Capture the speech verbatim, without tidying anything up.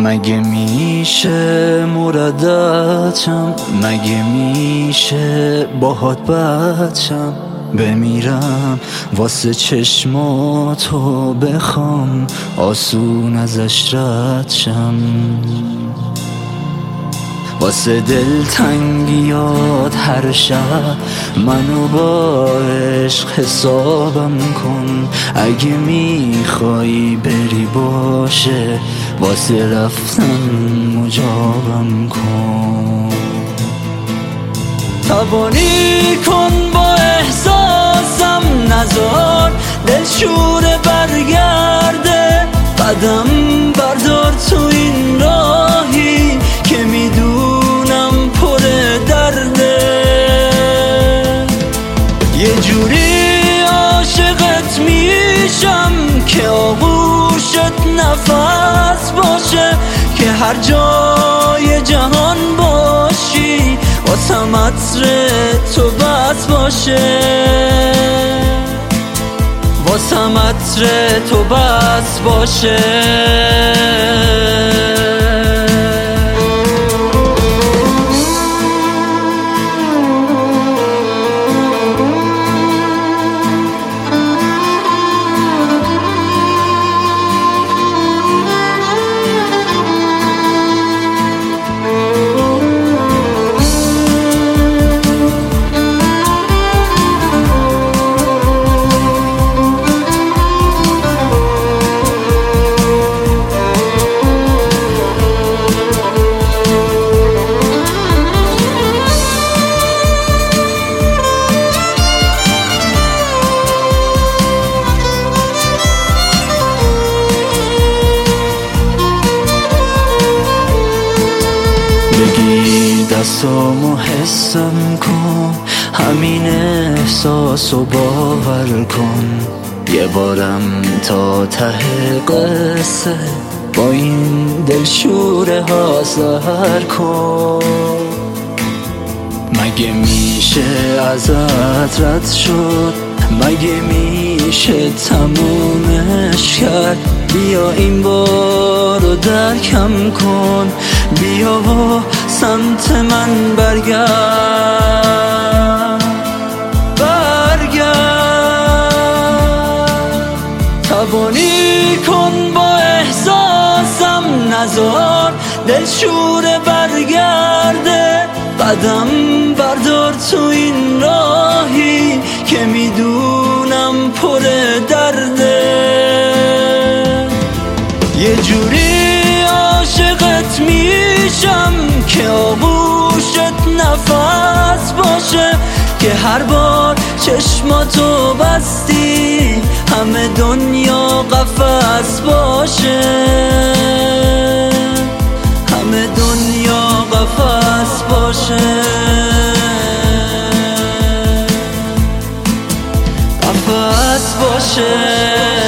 مگه میشه مرادتم، مگه میشه باهات بچم، بمیرم واسه چشماتو بخوام آسون ازش رد شم. واسه دلتنگیات هر شب منو با عشق حسابم کن، اگه میخوایی بری باشه واسه رفتن مجابم کن. تبانی کن با احساسم، نزار دلشوره برگرده، قدم بردار تو این راهی که میدونم پر درده. یه جوری عاشقت میشم که آغوشت نفس باشه، که هر جای جهان باشی واسم عطر تو بس باشه، واسم عطر تو بس باشه. بگیر دستامو حسم کن، همین احساسو باور کن، یه بارم تا ته قصه با این دلشوره ها سر کن. مگه میشه ازت رد شد، مگه میشه تمومش کرد، بیا این بارو درکم کن، بیا و سمت من برگرد برگرد. تبانی کن با احساسم، نزار دلشوره برگرده، قدم بردار تو این راهی که میدونم پر درده. یه جوری عاشقت میشم که آغوشت نفس باشه، که هر بار چشماتو بستی همه دنیا قفس باشه، همه دنیا قفس باشه، قفس باشه.